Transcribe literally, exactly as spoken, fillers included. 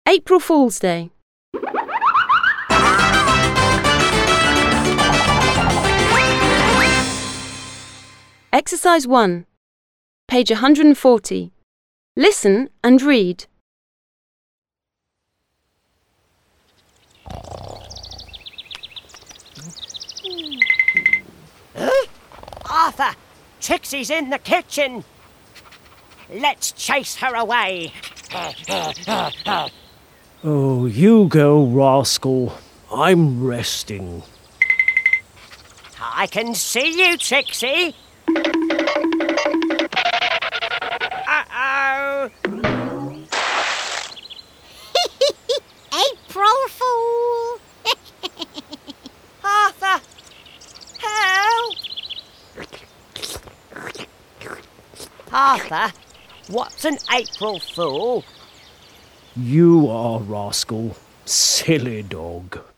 April Fool's Day. Exercise one, page one hundred forty. Listen and read. Arthur, Trixie's in the kitchen. Let's chase her away. Oh, you go, rascal. I'm resting. I can see you, Trixie. Uh-oh. April Fool! Arthur, help! Arthur, what's an April Fool? You are, rascal. Silly dog.